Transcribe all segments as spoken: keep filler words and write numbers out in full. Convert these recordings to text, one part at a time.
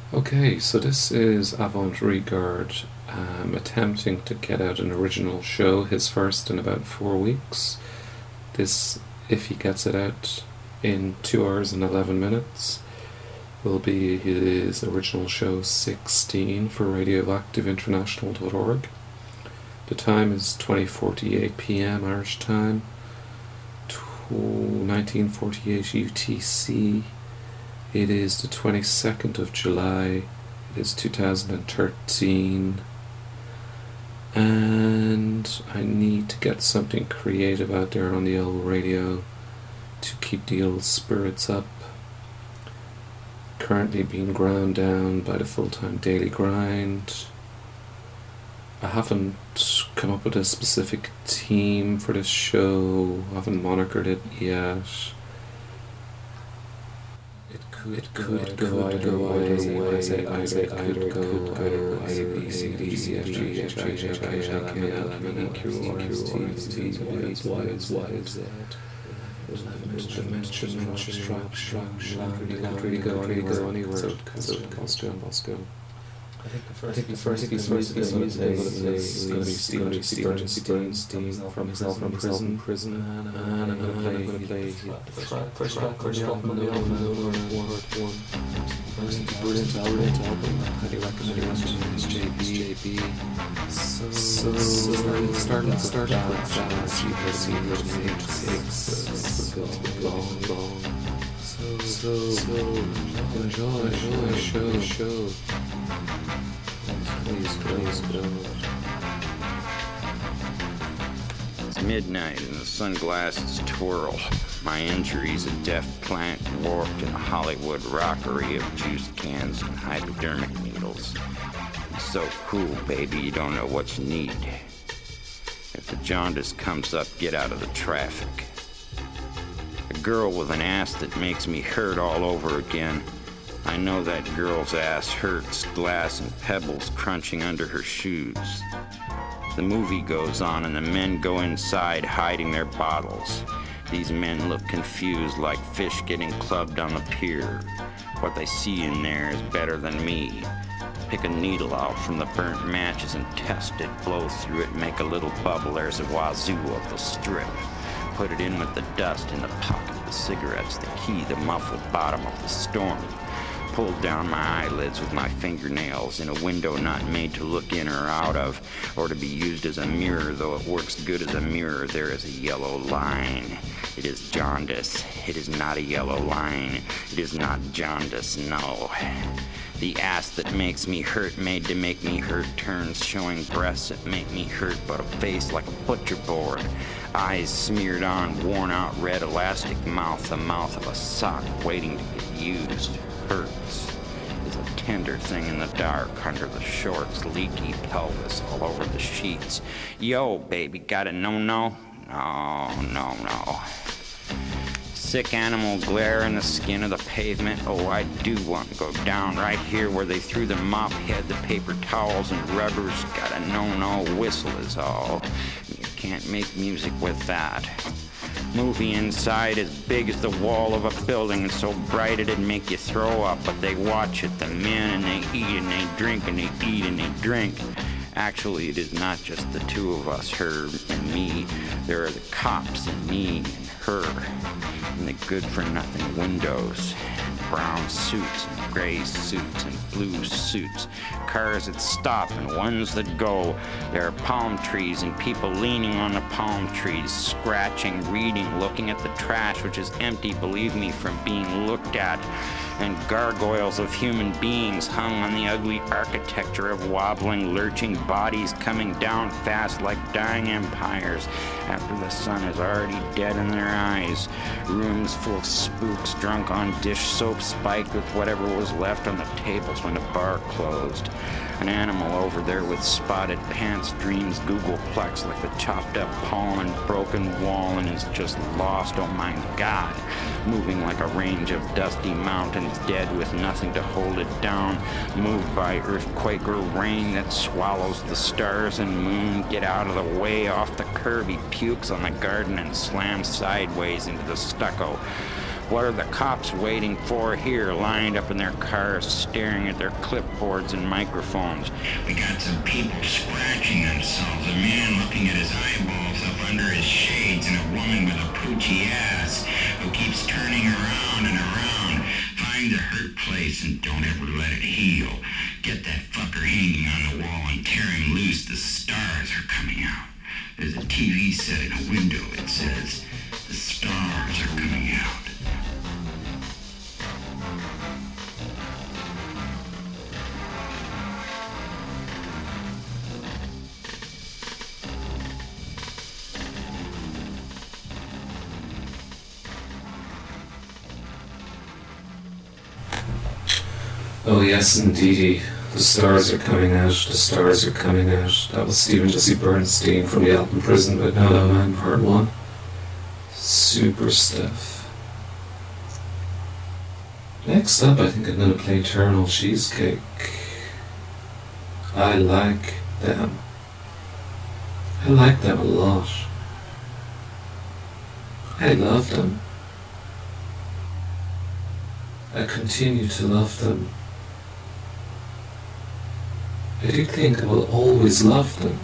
Okay, so this is Avant Regard um, attempting to get out an original show, his first in about four weeks. This, if he gets it out in two hours and eleven minutes, will be his original show sixteen for radioactive international dot org. The time is twenty forty-eight p.m. Irish time, nineteen forty-eight U T C. It is the twenty-second of July, it is two thousand thirteen, and I need to get something creative out there on the old radio to keep the old spirits up. Currently being ground down by the full-time daily grind. I haven't come up with a specific theme for this show, I haven't monikered it yet. It could go either way, I say either could go either A, B, C, D, E, F, G, H, I, J, K, L, M, N, O, P, Q, R, S, T, S, T, Y, Z, Y, Z. Mention, abstraction, you can't really go anywhere, so it comes to Moscow. I think the first, I think the first piece of music is going to play is going to be Stephen Stephen Stephen Stephen from himself from prison prison and I'm going to play the first track first track from the album one brilliant brilliant album. Highly recommend it. It's J B. So so start start start with that. See her see her takes go long long. So so enjoy enjoy show show. Please, please, go. It's midnight and the sunglasses twirl. My injury's a deaf plant warped in a Hollywood rockery of juice cans and hypodermic needles. It's so cool, baby, you don't know what you need. If the jaundice comes up, get out of the traffic. A girl with an ass that makes me hurt all over again. I know that girl's ass hurts, glass and pebbles crunching under her shoes. The movie goes on and the men go inside hiding their bottles. These men look confused like fish getting clubbed on the pier. What they see in there is better than me. Pick a needle out from the burnt matches and test it, blow through it, make a little bubble, there's a wazoo of the strip. Put it in with the dust in the pocket, the cigarettes, the key, the muffled bottom of the storm. Pulled down my eyelids with my fingernails in a window not made to look in or out of, or to be used as a mirror, though it works good as a mirror. There is a yellow line. It is jaundice. It is not a yellow line. It is not jaundice, no. The ass that makes me hurt, made to make me hurt, turns showing breasts that make me hurt, but a face like a butcher board. Eyes smeared on, worn out red elastic mouth, the mouth of a sock waiting to get used. Hurts is a tender thing in the dark under the shorts, leaky pelvis all over the sheets. Yo, baby, got a no-no? No, no, no. Sick animal glare in the skin of the pavement. Oh, I do want to go down right here where they threw the mop head, the paper towels and rubbers. Got a no-no whistle is all. You can't make music with that. Movie inside as big as the wall of a building and so bright it'd make you throw up, but they watch it, the men, and they eat and they drink and they eat and they drink. Actually, it is not just the two of us, her and me. There are the cops and me and her, and the good-for-nothing windows, brown suits and gray suits and blue suits, cars that stop and ones that go. There are palm trees and people leaning on the palm trees, scratching, reading, looking at the trash, which is empty, believe me, from being looked at, and gargoyles of human beings hung on the ugly architecture of wobbling, lurching bodies coming down fast like dying empires after the sun is already dead in their eyes. Rooms full of spooks drunk on dish soap spiked with whatever was left on the tables when the bar closed. An animal over there with spotted pants dreams googleplex like the chopped up palm and broken wall and is just lost, oh my God. Moving like a range of dusty mountains, dead with nothing to hold it down. Moved by earthquake or rain that swallows the stars and moon. Get out of the way, off the curb, he pukes on the garden and slams sideways into the stucco. What are the cops waiting for here, lined up in their cars, staring at their clipboards and microphones? We got some people scratching themselves, a man looking at his eyeballs up under his shades, and a woman with a poochy ass who keeps turning around and around. Find the hurt place and don't ever let it heal. Get that fucker hanging on the wall and tear him loose. The stars are coming out. There's a T V set in a window. It says, the stars are coming out. Oh yes, indeedy. The stars are coming out, the stars are coming out. That was Stephen Jesse Bernstein from the album Prison but No No Man Part one. Super stuff. Next up, I think I'm going to play Eternal Cheesecake. I like them. I like them a lot. I love them. I continue to love them. I do think I will always love them.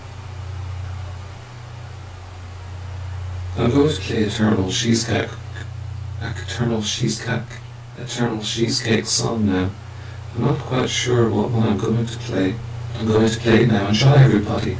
I'm going to play Eternal Cheesecake, Eternal Cheesecake, Eternal Cheesecake song now. I'm not quite sure what one I'm going to play. I'm going to play it now. Enjoy, everybody.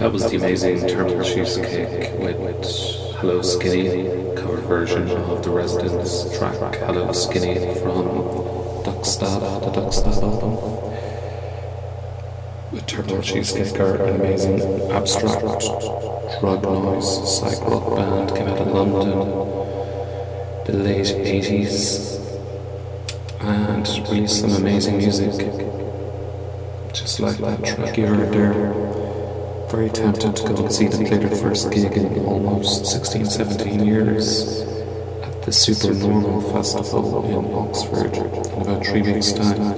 That was the amazing Terminal Cheesecake with Hello Skinny, cover version of the Residents track Hello Skinny from Duckstab, the Duckstab album. With Terminal Cheesecake are an amazing abstract drug noise psych rock band, came out of London the late eighties and released some amazing music. Just like that track you heard there. Very tempted to go and see them play their first gig in almost sixteen, seventeen years at the Super Normal Festival in Oxford in about three weeks' time.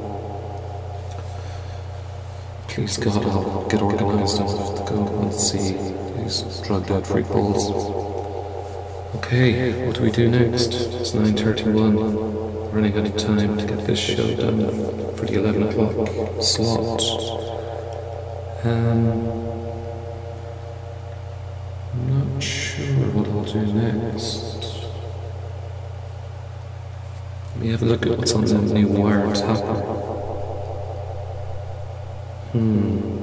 Please God, I'll get organised enough to go and see these drugged out freak balls. Okay, what do we do next? It's nine thirty-one. Running out of time to get this show done for the eleven o'clock slot. Um, I'm not sure what I'll do next. Let me have a look at what's on the new Wiretap. Hmm.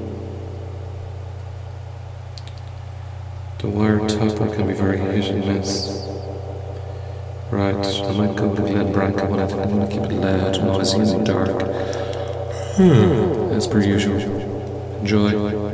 The Wiretap can be very hit and miss. Right, I might go to Glen Branca when I think I'm going to keep it loud, noisy and dark. Hmm. As per usual. Enjoy.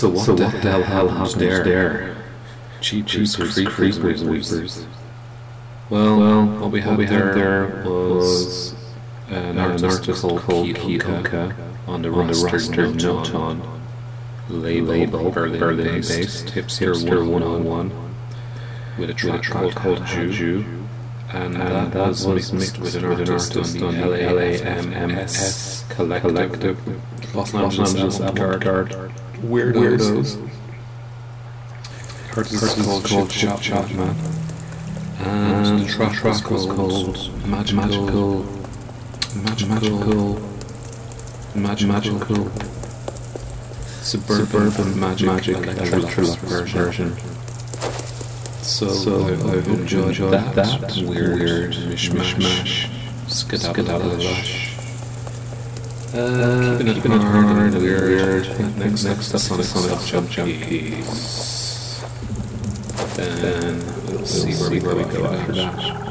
So what, so the, what the hell happened there? there? Cheapers, creepers, creepers, weepers. Well, well, what we had, what we had there, there was an, an artist called Keith Unka on the roster note on label Berlin-based Hipster one oh one with a track called Jew, and that was mixed with an artist on the L A M S Collective, Los Angeles Avant-Garde Weirdos. Artist is called Chop Chop Man, and the track was called Magical Magical Magical Suburban, Suburban Magic, Magic Electrolux version. So, so I've, I've enjoyed, enjoyed that, that weird, weird mishmash, skedaddle-lush. Uh, keeping it hard, hard and weird. weird. Next, next up, Sonic Sonic Jump Junkies. Then we'll, we'll see where we go, we go after that. that.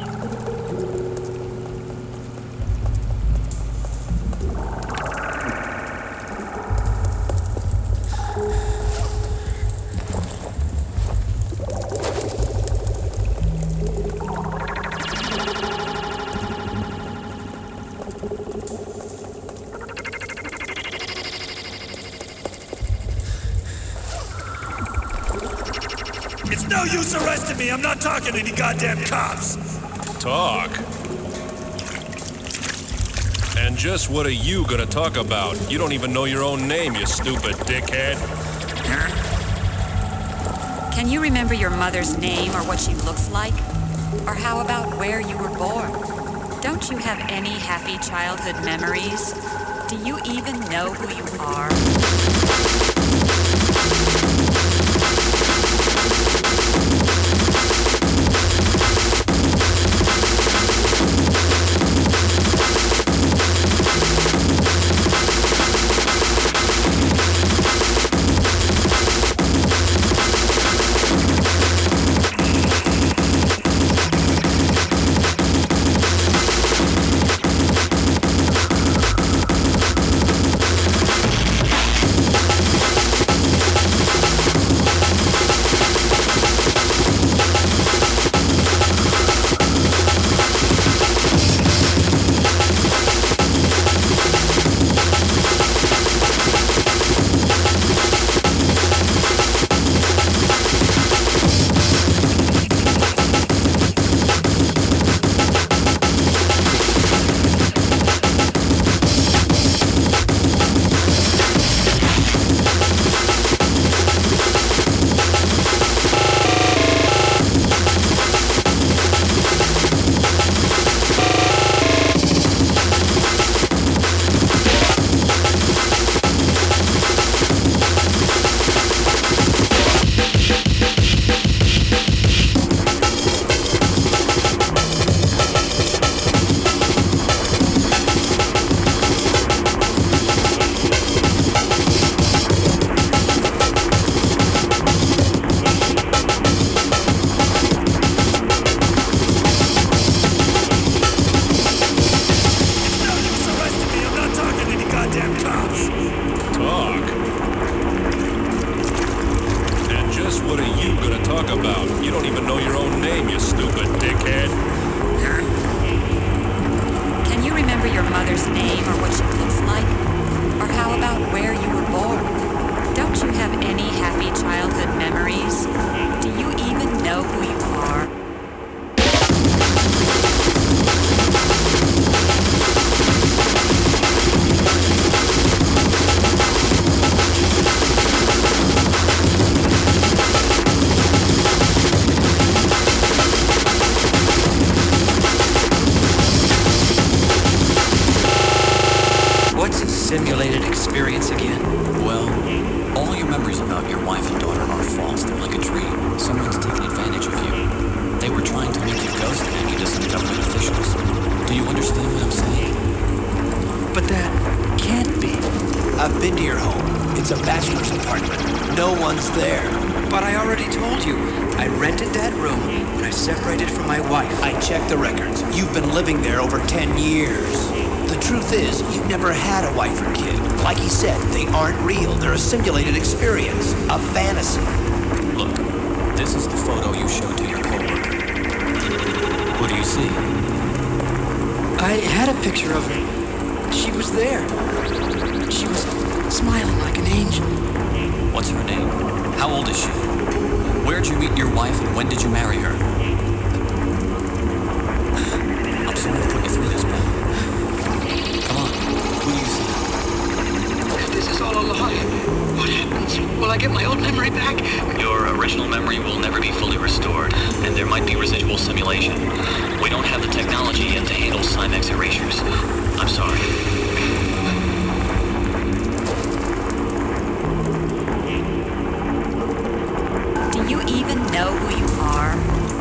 No use arresting me. I'm not talking to any goddamn cops. Talk? And just what are you gonna talk about? You don't even know your own name, you stupid dickhead. Huh? Can you remember your mother's name or what she looks like? Or how about where you were born? Don't you have any happy childhood memories? Do you even know who you are? truth is, you never had a wife or kid. Like he said, they aren't real. They're a simulated experience, a fantasy. Look, this is the photo you showed to your coworker. What do you see? I had a picture of her. She was there. She was smiling like an angel. What's her name? How old is she? Where'd you meet your wife and when did you marry her? I'm sorry to put you through this, man. Come on, who do you see? This is all a lie. What happens? Will I get my old memory back? Your original memory will never be fully restored, and there might be residual simulation. We don't have the technology yet to handle Cymex erasures. I'm sorry. Do you even know who you are?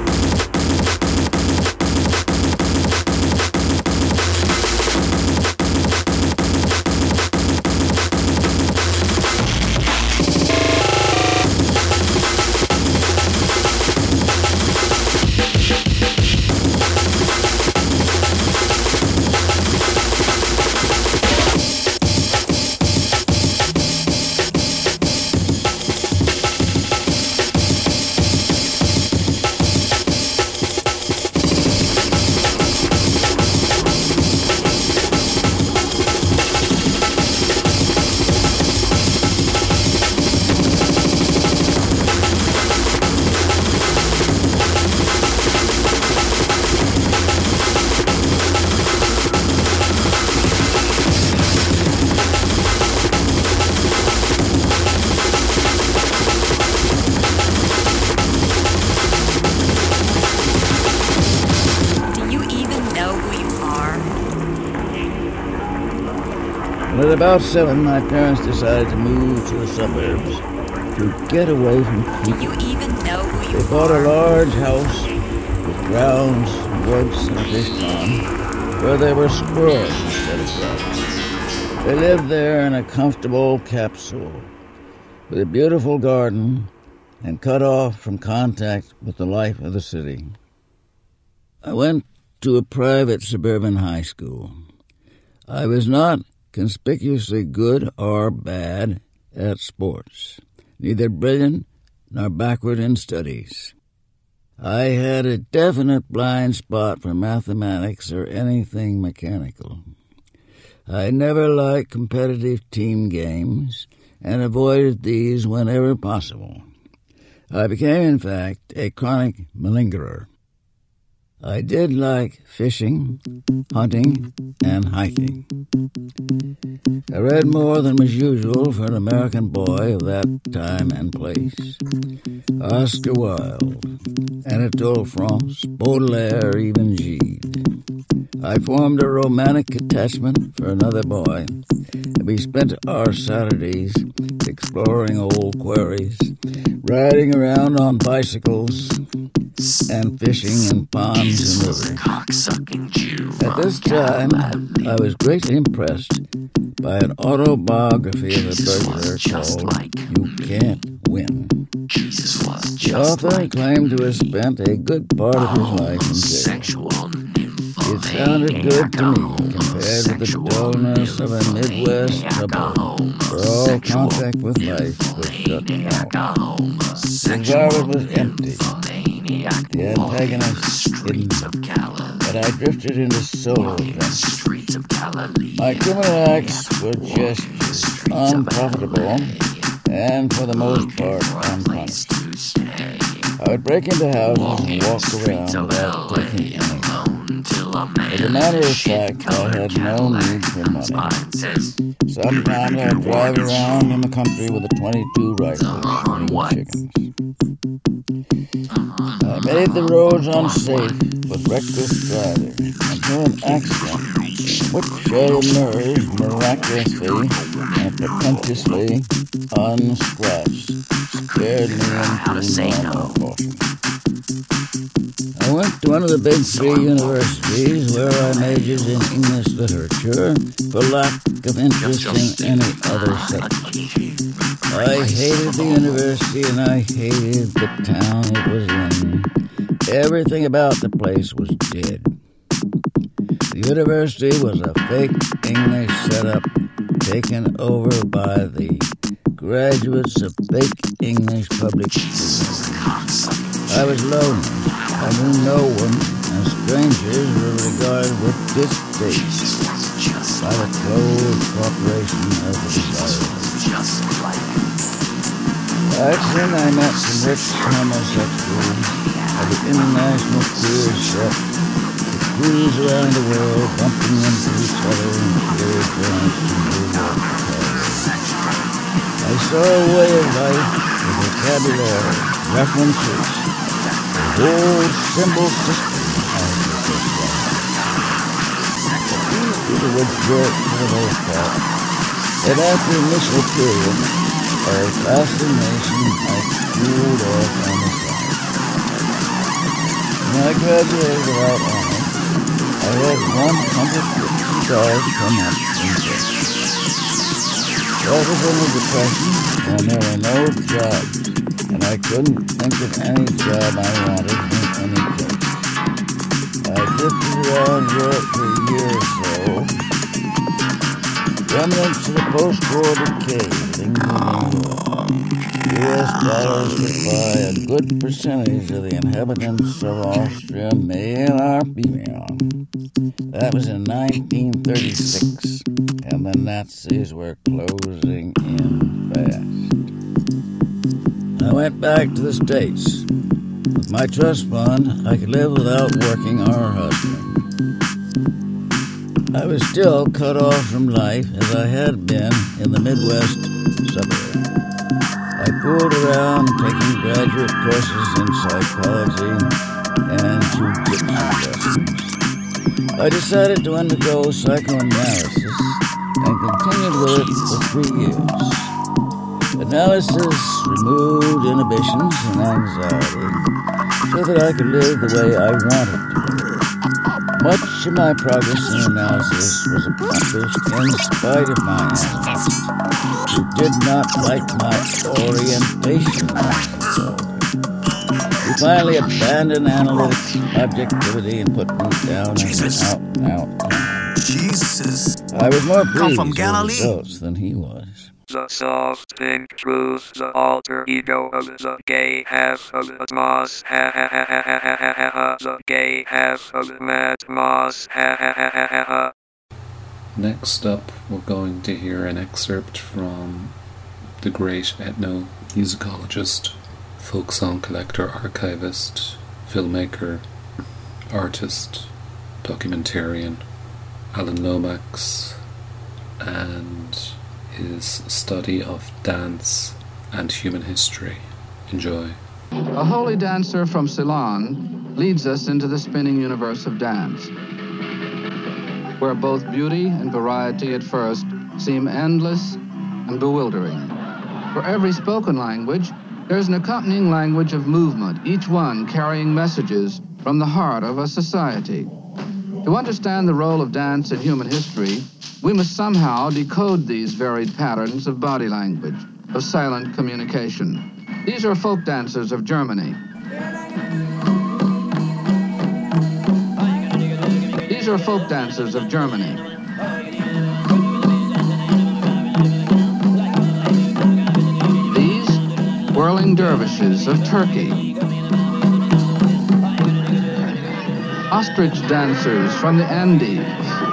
At about seven, my parents decided to move to the suburbs to get away from people. Do you even know who you are? They bought a large house with grounds, woods, and a fish pond where there were squirrels instead of dogs. They lived there in a comfortable capsule with a beautiful garden and cut off from contact with the life of the city. I went to a private suburban high school. I was not conspicuously good or bad at sports, neither brilliant nor backward in studies. I had a definite blind spot for mathematics or anything mechanical. I never liked competitive team games and avoided these whenever possible. I became, in fact, a chronic malingerer. I did like fishing, hunting, and hiking. I read more than was usual for an American boy of that time and place. Oscar Wilde, Anatole France, Baudelaire, even Gide. I formed a romantic attachment for another boy, and we spent our Saturdays exploring old quarries, riding around on bicycles, and fishing in ponds and rivers. At this time, I was greatly impressed by an autobiography of a burglar called You Can't Win. The author claimed to have spent a good part of his life in jail. It sounded good to me compared with the dullness of a Midwest suburb where all contact with life was shut out. The environment was empty. The antagonist hidden, but I drifted into solo adventure. My criminal acts were just unprofitable and, for the most part, unpunished. I would break into houses and walk around without taking anything. As a matter of fact, I had no need for money. Sometimes I'd drive around in the country with a twenty-two rifle shooting chickens. I made the roads unsafe with reckless driving until an accident, which I emerged miraculously and pretentiously unscratched, scared me into normal caution. I went to one of the big three universities where I majored in English literature for lack of interest in any other subject. I hated the university and I hated the town it was in. Everything about the place was dead. The university was a fake English setup taken over by the graduates of fake English public schools. I was lonely. I knew no one, and strangers were regarded with distaste by the closed corporation of the desirable. By accident, I met some rich homosexuals of the international cruise ship that cruise around the world, bumping into each other in clear joints to New York to Paris. I saw a way of life, a vocabulary, references, a whole symbol system as the first one. These people were jerks for the most part, and after the initial period of fascination, I cooled off on the side. When I graduated without honor, I had one hundred fifty dollars per month in debt. I was in a depression, and there were no jobs, and I couldn't think of any job I wanted in any case. I drifted around Europe for a year or so. Remnants of the post-war decay lingering in U S dollars could buy a good percentage of the inhabitants of Austria, male or female. That was in nineteen thirty-six, and the Nazis were closing in fast. I went back to the States. With my trust fund, I could live without working or hustling. I was still cut off from life as I had been in the Midwest suburbs. I fooled around taking graduate courses in psychology and jujitsu lessons. I decided to undergo psychoanalysis and continued with it for three years. Analysis removed inhibitions and anxiety so that I could live the way I wanted to live. Much of my progress in analysis was accomplished in spite of my analyst, who did not like my orientation as he called it. He finally abandoned analytic objectivity and put me down as an out-and-out. Jesus. I was more pleased from with the Galilee. results than he was. The soft pink truth, the alter ego of the gay half of the Moss, ha ha ha ha ha ha ha ha, the gay half of the Mad Moss, ha ha ha ha ha ha. Next up, we're going to hear an excerpt from the great ethnomusicologist, folk song collector, archivist, filmmaker, artist, documentarian, Alan Lomax, and his study of dance and human history. Enjoy. A holy dancer from Ceylon leads us into the spinning universe of dance, where both beauty and variety at first seem endless and bewildering. For every spoken language, there's an accompanying language of movement, each one carrying messages from the heart of a society. To understand the role of dance in human history, we must somehow decode these varied patterns of body language, of silent communication. These are folk dancers of Germany. These are folk dancers of Germany. These, whirling dervishes of Turkey. Ostrich dancers from the Andes.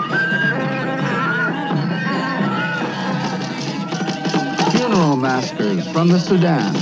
Funeral maskers from the Sudan.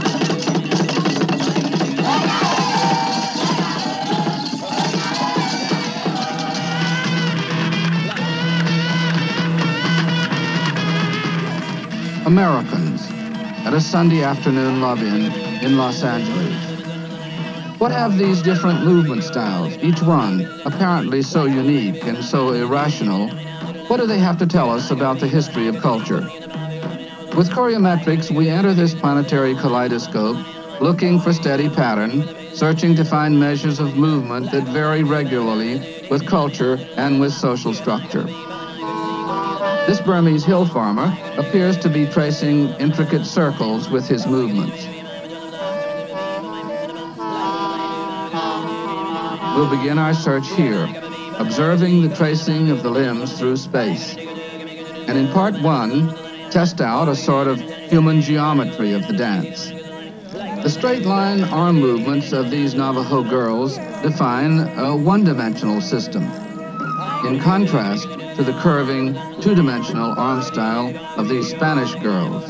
Americans at a Sunday afternoon love-in in Los Angeles. What have these different movement styles, each one apparently so unique and so irrational, what do they have to tell us about the history of culture? With Choreometrics, we enter this planetary kaleidoscope, looking for steady pattern, searching to find measures of movement that vary regularly with culture and with social structure. This Burmese hill farmer appears to be tracing intricate circles with his movements. We'll begin our search here, observing the tracing of the limbs through space. And in part one, test out a sort of human geometry of the dance. The straight line arm movements of these Navajo girls define a one-dimensional system, in contrast to the curving, two-dimensional arm style of these Spanish girls.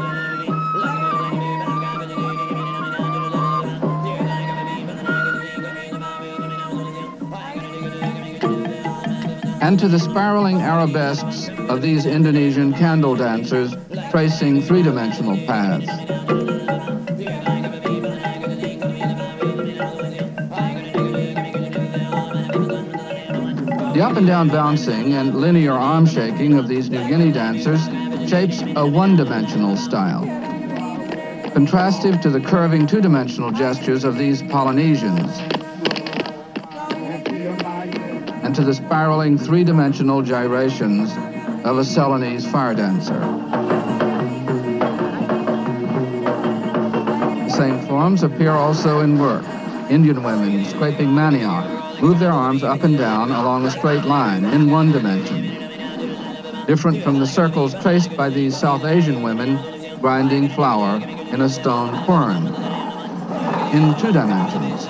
And to the spiraling arabesques of these Indonesian candle dancers tracing three-dimensional paths. The up and down bouncing and linear arm shaking of these New Guinea dancers shapes a one-dimensional style, contrastive to the curving two-dimensional gestures of these Polynesians, and to the spiraling three-dimensional gyrations of a Ceylonese fire dancer. The same forms appear also in work. Indian women scraping manioc move their arms up and down along a straight line in one dimension, different from the circles traced by these South Asian women grinding flour in a stone quern in two dimensions,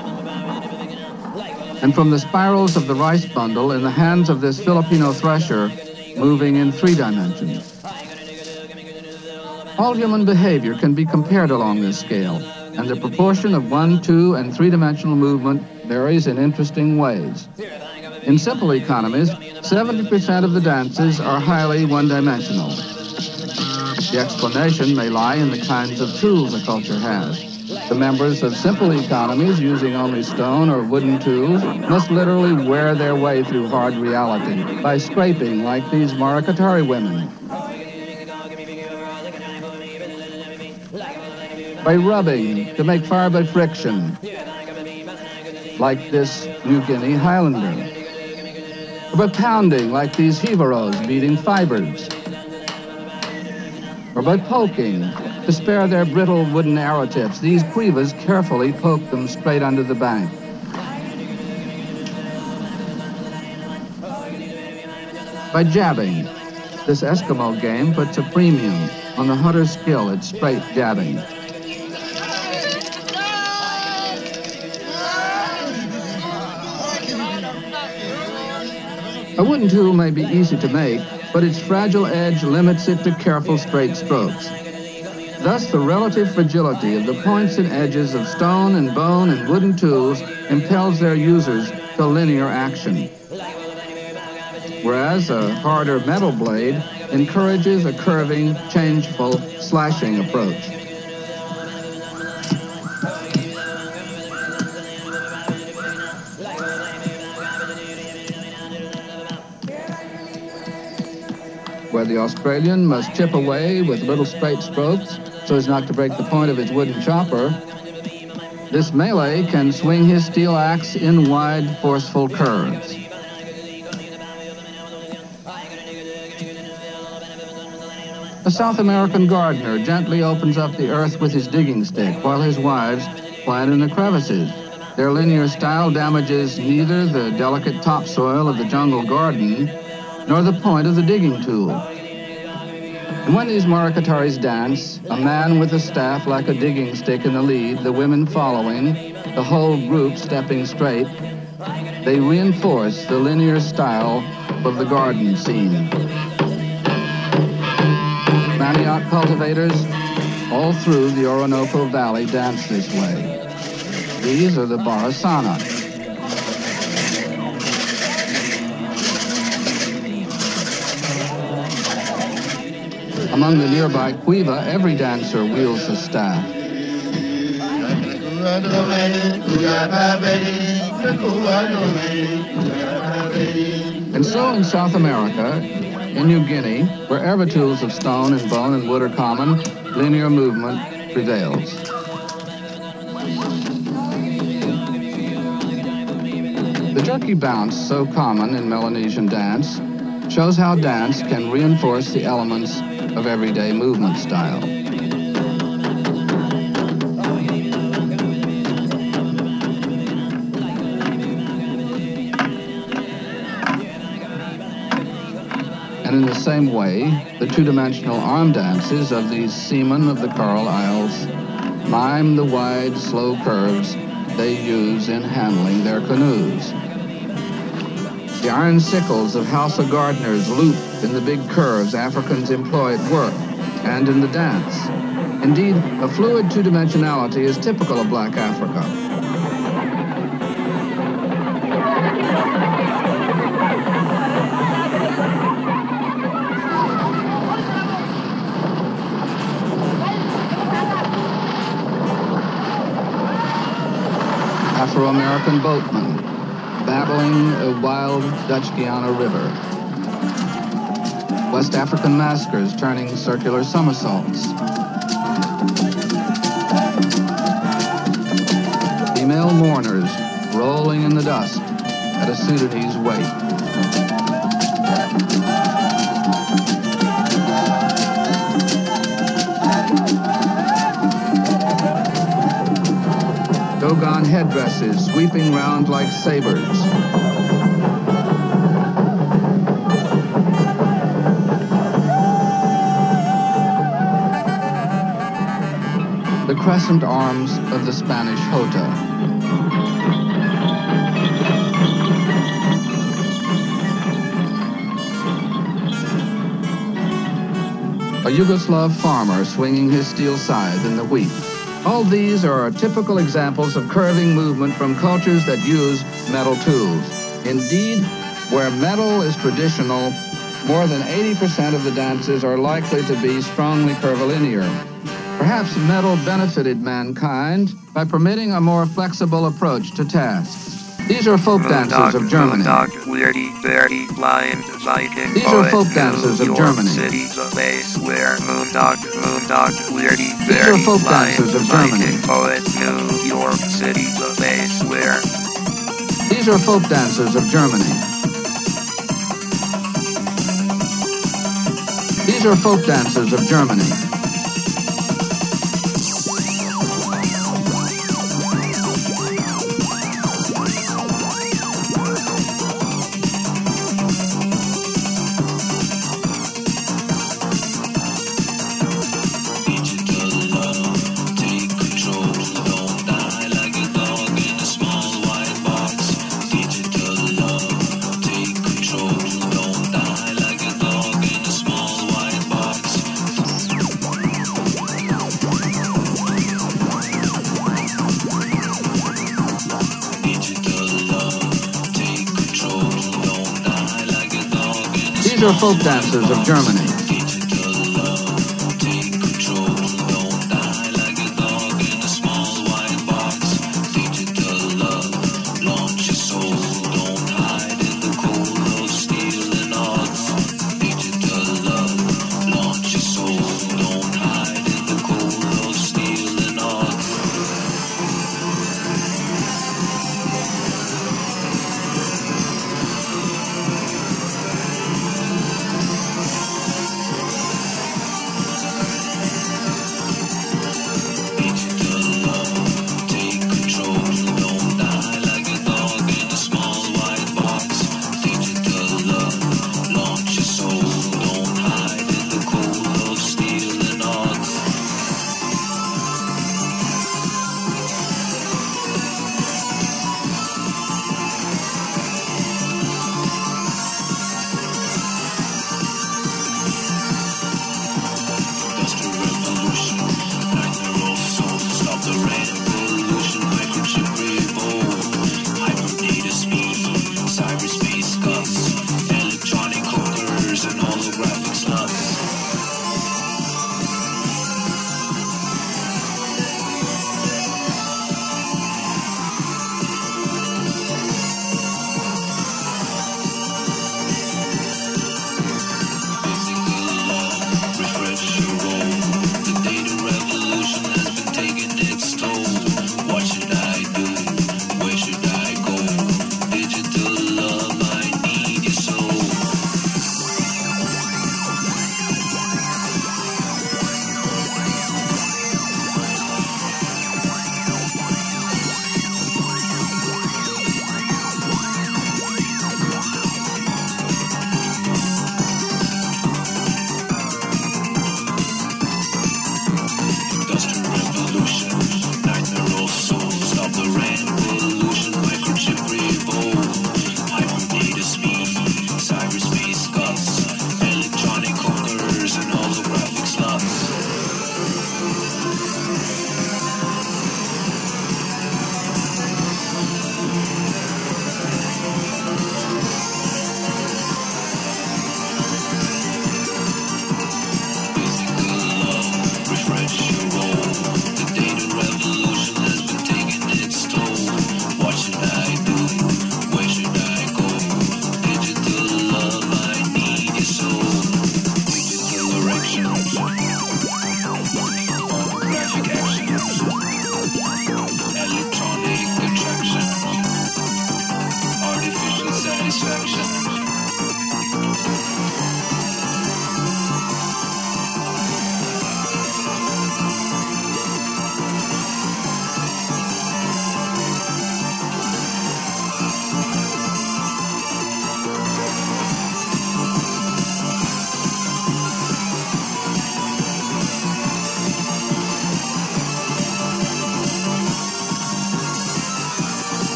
and from the spirals of the rice bundle in the hands of this Filipino thresher moving in three dimensions. All human behavior can be compared along this scale, and the proportion of one, two, and three-dimensional movement varies in interesting ways. In simple economies, seventy percent of the dances are highly one-dimensional. The explanation may lie in the kinds of tools a culture has. The members of simple economies using only stone or wooden tools must literally wear their way through hard reality by scraping like these Maracatari women, by rubbing to make fire by friction like this New Guinea Highlander, or by pounding like these Jivaros beating fibers, or by poking to spare their brittle wooden arrow tips. These Cuivas carefully poke them straight under the bank. By jabbing, this Eskimo game puts a premium on the hunter's skill at straight jabbing. A wooden tool may be easy to make, but its fragile edge limits it to careful straight strokes. Thus, the relative fragility of the points and edges of stone and bone and wooden tools impels their users to linear action, whereas a harder metal blade encourages a curving, changeful, slashing approach. Where the Australian must chip away with little straight strokes so as not to break the point of his wooden chopper, this Malay can swing his steel axe in wide, forceful curves. A South American gardener gently opens up the earth with his digging stick while his wives plant in the crevices. Their linear style damages neither the delicate topsoil of the jungle garden nor the point of the digging tool. And when these Maracataris dance, a man with a staff like a digging stick in the lead, the women following, the whole group stepping straight, they reinforce the linear style of the garden scene. Manioc cultivators all through the Orinoco Valley dance this way. These are the Barasana. Among the nearby Cuiva, every dancer wields a staff. And so in South America, in New Guinea, wherever tools of stone and bone and wood are common, linear movement prevails. The jerky bounce, so common in Melanesian dance, shows how dance can reinforce the elements of everyday movement style. in the same way, the two-dimensional arm dances of these seamen of the Coral Isles mime the wide, slow curves they use in handling their canoes. The iron sickles of Hausa gardeners loop in the big curves Africans employ at work and in the dance. Indeed, a fluid two-dimensionality is typical of Black Africa. Afro-American boatmen battling a wild Dutch Guiana river. West African maskers turning circular somersaults. Female mourners rolling in the dust at a Sudanese wake. Dogon headdresses sweeping round like sabers. The crescent arms of the Spanish Jota. A Yugoslav farmer swinging his steel scythe in the wheat. All these are typical examples of curving movement from cultures that use metal tools. Indeed, where metal is traditional, more than eighty percent of the dances are likely to be strongly curvilinear. Perhaps metal benefited mankind by permitting a more flexible approach to tasks. These are folk dances of Germany. These are folk dances of Germany. These are folk dances of Germany. These are folk dances of Germany. These are folk dances of Germany. These are folk dances of Germany. These are folk dances of Germany.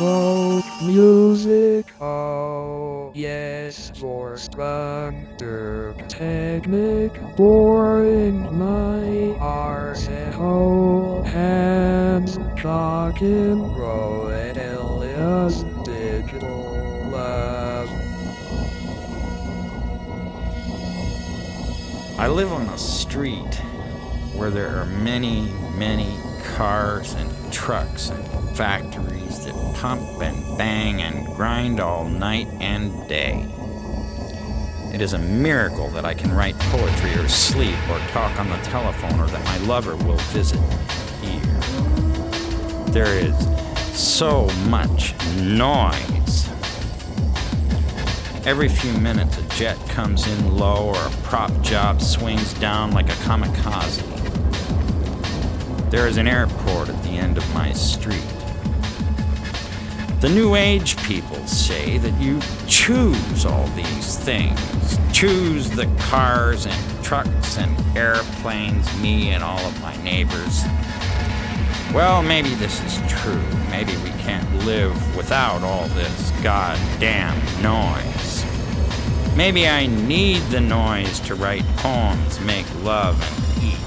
folk music. Oh, yes, for structured technic, boring my arsehole, hands talking, Roy Elias, digital love. I live on a street where there are many, many cars and trucks and factories that pump and bang and grind all night and day. It is a miracle that I can write poetry or sleep or talk on the telephone or that my lover will visit here. There is so much noise. Every few minutes a jet comes in low or a prop job swings down like a kamikaze. There is an airport at the end of my street. The New Age people say that you choose all these things. Choose the cars and trucks and airplanes, me and all of my neighbors. Well, maybe this is true. Maybe we can't live without all this goddamn noise. Maybe I need the noise to write poems, make love, and eat.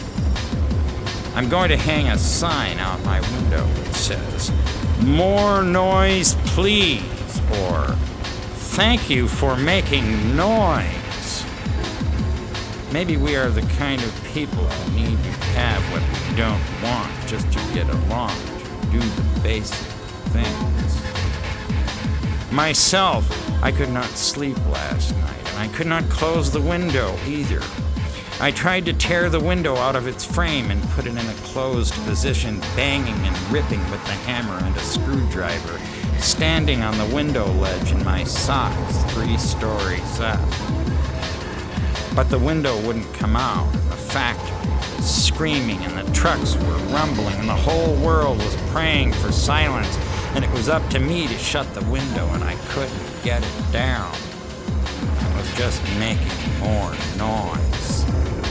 I'm going to hang a sign out my window that says, "More noise, please," or "Thank you for making noise." Maybe we are the kind of people who need to have what we don't want just to get along, to do the basic things. Myself, I could not sleep last night, and I could not close the window either. I tried to tear the window out of its frame and put it in a closed position, banging and ripping with the hammer and a screwdriver, standing on the window ledge in my socks three stories up. But the window wouldn't come out, and the factory was screaming, and the trucks were rumbling, and the whole world was praying for silence, and it was up to me to shut the window, and I couldn't get it down. It was just making more noise.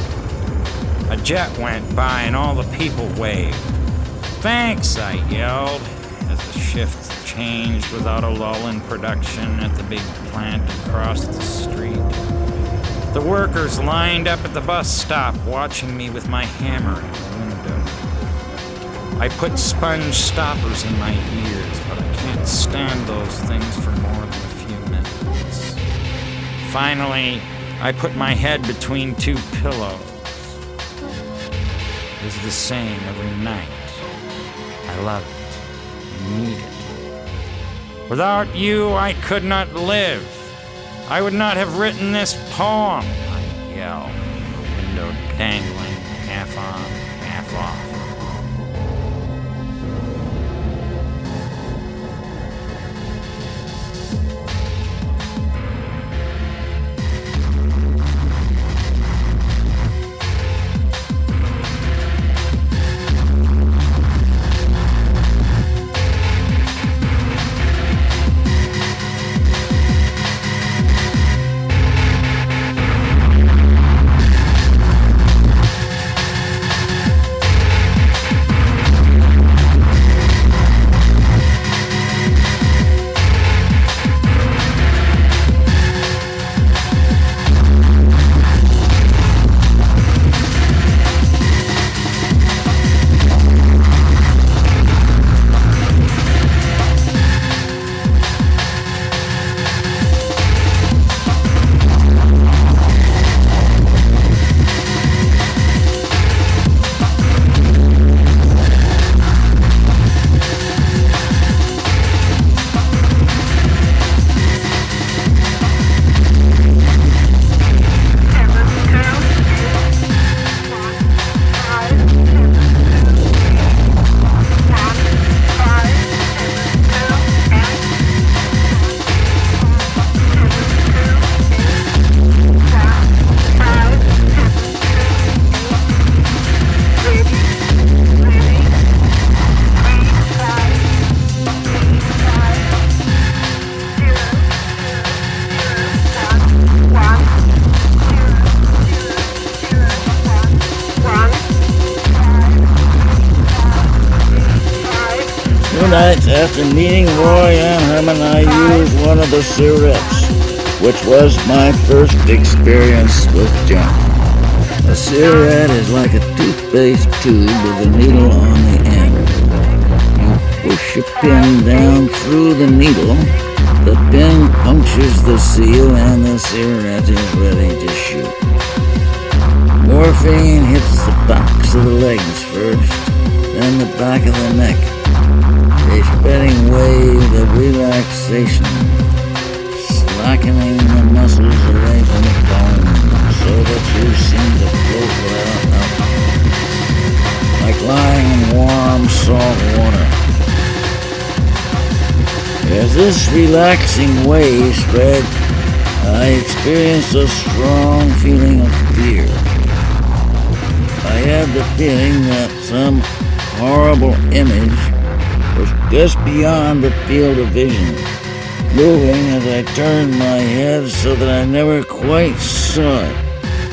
A jet went by and all the people waved. "Thanks," I yelled, as the shifts changed without a lull in production at the big plant across the street. The workers lined up at the bus stop watching me with my hammer in the window. I put sponge stoppers in my ears, but I can't stand those things for more than a few minutes. Finally, I put my head between two pillows. It's the same every night. I love it. I need it. Without you, I could not live. I would not have written this poem, I yell, the window dangling, half on, half off. After meeting Roy and Herman, I used one of the cigarettes, which was my first experience with junk. A cigarette is like a toothpaste tube with a needle on the end. You push a pin down through the needle, the pin punctures the seal, and the cigarette is ready to shoot. Morphine hits the backs of the legs first, then the back of the neck. A spreading wave of relaxation, slackening the muscles away from the bone, so that you seem to float right up, like lying in warm salt water. As this relaxing wave spread, I experienced a strong feeling of fear. I had the feeling that some horrible image was just beyond the field of vision, moving as I turned my head so that I never quite saw it.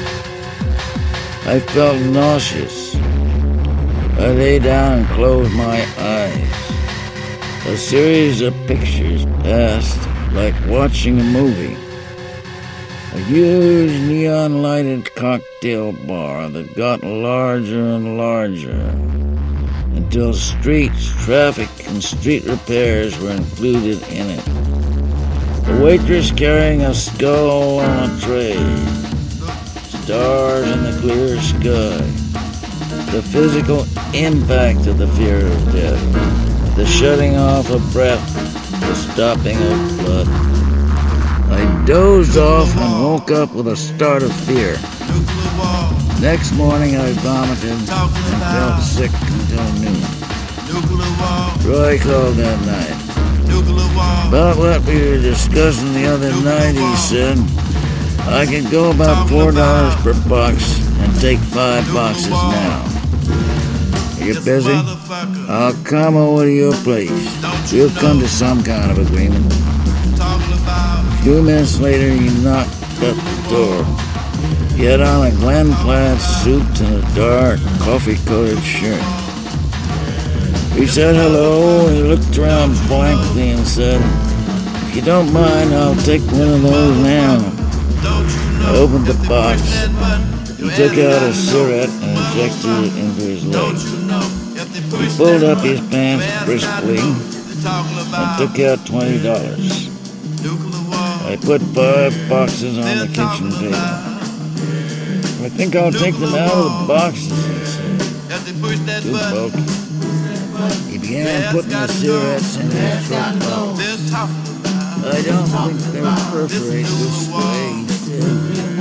I felt nauseous. I lay down and closed my eyes. A series of pictures passed like watching a movie. A huge neon-lighted cocktail bar that got larger and larger until streets, traffic, and street repairs were included in it. A waitress carrying a skull on a tray. Stars in the clear sky. The physical impact of the fear of death. The shutting off of breath. The stopping of blood. I dozed off and woke up with a start of fear. Next morning I vomited and felt sick until noon. Roy called that night. About what we were discussing the other night, he said, I can go about four dollars per box and take five boxes now. Are you busy? I'll come over to your place. We'll come to some kind of agreement. A few minutes later, he knocked at the door. He had on a Glen plaid suit and a dark, coffee-colored shirt. He said hello, he looked around blankly and said, if you don't mind, I'll take one of those now. I opened the box. He took out a cigarette and injected it into his leg. He pulled up his pants briskly and took out twenty dollars. I put five boxes on the kitchen table. I think I'll take them out of the boxes, he said. Too bulky. He began putting the cigarettes in his truck box. I don't think they'll perforate this way, he said.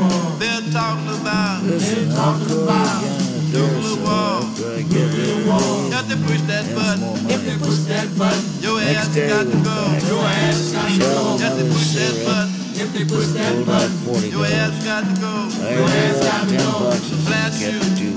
Listen, I'll call you again at the door so after I get rid of these and more money. Next day I was back. He shot another cigarette. Pulled out forty dollars. I had about ten boxes to get to two.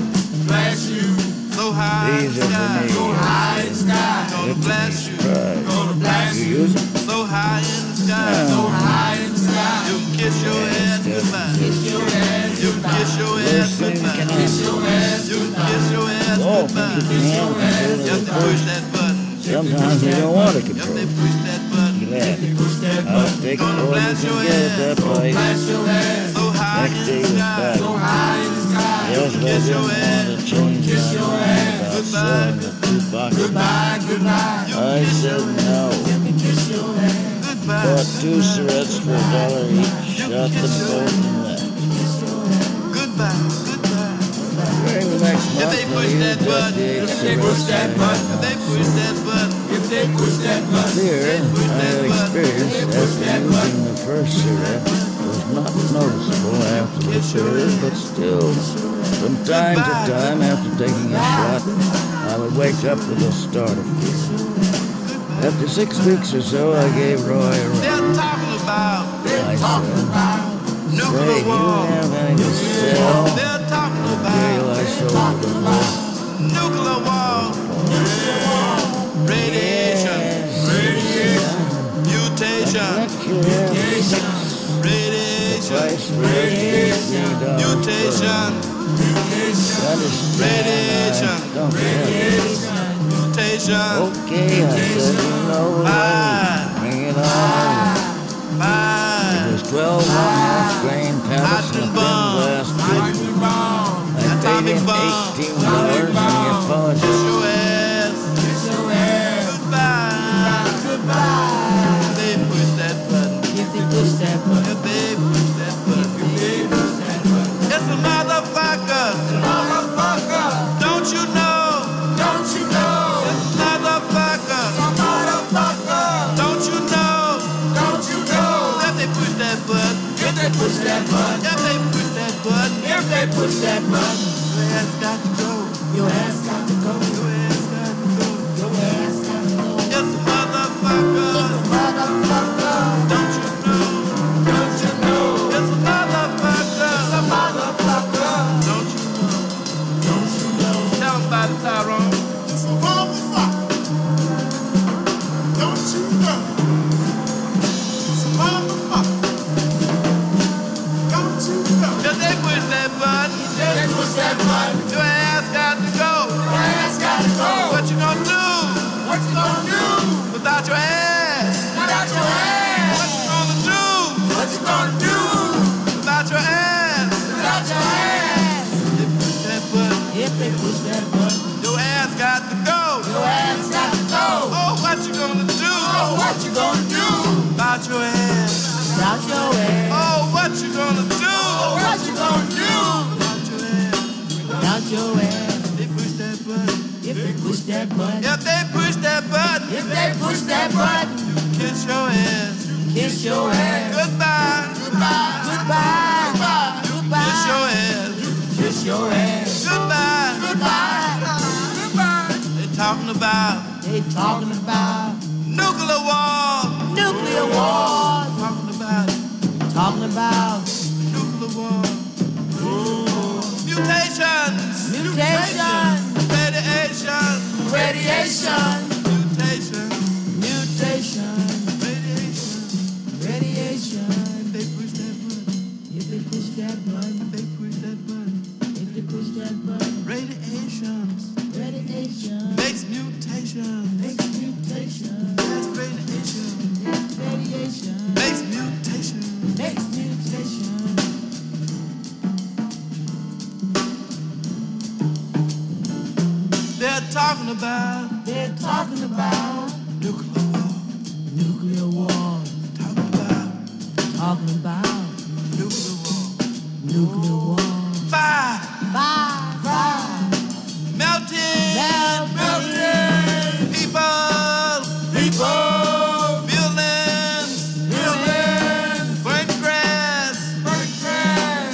These are for me. Look at me surprised. You use them? So high in the sky. So high in the sky. You can kiss your ass goodbye. You can kiss your ass goodbye. Kiss your ass goodbye. Kiss your ass goodbye. You have to push that button. Sometimes they don't want to control. He laughed. I'll take all you can get at that place. Next day was back. Yes, but I didn't want to change my mind about selling the two boxes. I said no. Bought two cigarettes for a dollar each, shot them both and left. During the next month, I used up the eight cigarettes I had. Here, I had experience after using the first cigarette was not noticeable after the third, but still, from time to time after taking a shot, I would wake up with a start of fear. After six weeks or so, I gave Roy a ride. I said, say, do you have any to sell? The material I sold to the Lord. Nuclear war. Radiation. Radiation. Mutation. Mutation. Radiation. Radiation. Mutation. Radiation. Radiation. Okay, I said, you know the way. Bring it on. It was twelve one half grain tablets in a thin glass tube. I paid him eighteen dollars and he apologized. Kiss your ass. Kiss your ass. Goodbye. Goodbye. They push that button. If they push that button. If they push that button. If they push that button. It's a motherfucker. It's a motherfucker. Don't you know? Don't you know? It's a motherfucker. It's a motherfucker. Don't you know? Don't you know? If they push that button. If they push that button. If they push that button. If they push that button. Your ass got to go. Your ass got to go. Your ass got to go. Your ass got to go. It's a motherfucker. It's a motherfucker. Don't you know? Don't you know? It's a motherfucker. It's a motherfucker. Don't you know? Don't you know? Tell them about it, Tyrone. It's a motherfucker. Don't you know? It's a motherfucker. Don't you know? If they push that button, if they push that button, your ass got to go. Your ass got to go. What you gonna do? What you gonna do? Without your ass. Without your ass. What you gonna do? What you gonna do? Without your ass. Without your ass. If they push that button, if they push that button, your ass got to go. Your ass got to go. Oh, what you gonna do? Oh, what you gonna do? Without your ass. Without your ass. Oh, what you gonna do? Oh, what you gonna do? Without your ass. Without your ass. If they push that button. If they push that button. If they push that button. If they push that button. Kiss your ass. Kiss your ass. Goodbye. Goodbye. Goodbye. Goodbye. Kiss your ass. Kiss your ass. Goodbye. Goodbye. Goodbye. They talking about. They talking about. Nuclear war. Nuclear war. Talking about. Talking about. Nuclear war. Mutations. Mutations. Radiation. Radiation. Mutation. Mutation. Radiation. Radiation. If they push that button. If they push that button. If they push that button. If they push that button. Radiations. Radiation. Makes mutation. Makes mutation. That's radiation. That's radiation. Makes mutation. Makes mutation. They're talking about. They're talking about nuclear war. Nuclear war. Talking about. Talking about nuclear war. Nuclear war. Fire. Fire. Fire. Melting. Melting. People. People. Buildings. Buildings. Burnt grass. Burnt grass.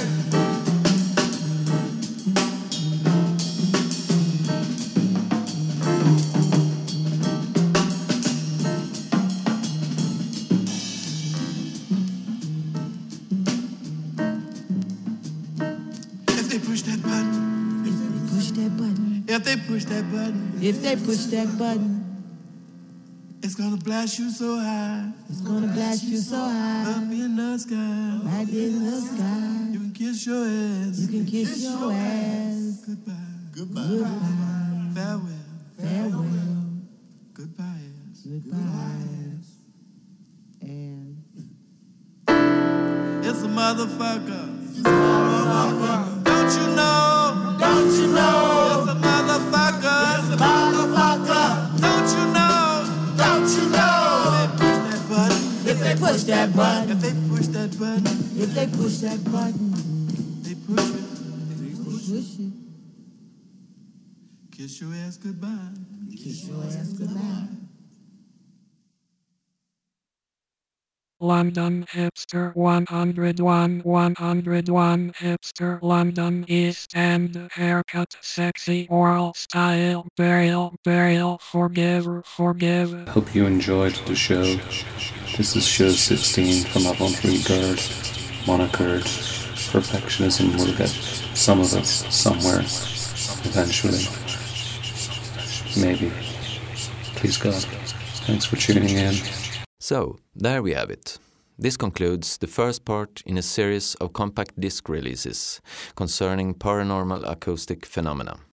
If they push that button. If they push that button. If they push that button. If they push that button. It's gonna blast you so high. It's gonna blast you so high. Up in the sky. Right in the sky. You can kiss your ass. You can kiss, kiss your ass. Goodbye. Goodbye. Goodbye. Farewell. Farewell. Goodbye ass. Goodbye ass. And it's a motherfucker. It's a motherfucker. Don't you know? Don't you know? It's a motherfucker. It's a motherfucker. Don't you know? Don't you know? If they push that button. If they push that button. If they push that button. They push it. If they push it. Kiss your ass goodbye. Kiss your ass goodbye. London Hipster one oh one one oh one Hipster London East End Haircut Sexy Oral Style Burial Burial Forgive Forgive. Hope you enjoyed the show. This is show sixteen from Avant-Garde, monikered. Perfectionism will get some of us somewhere eventually. Maybe. Please God. Thanks for tuning in. So, there we have it. This concludes the first part in a series of compact disc releases concerning paranormal acoustic phenomena.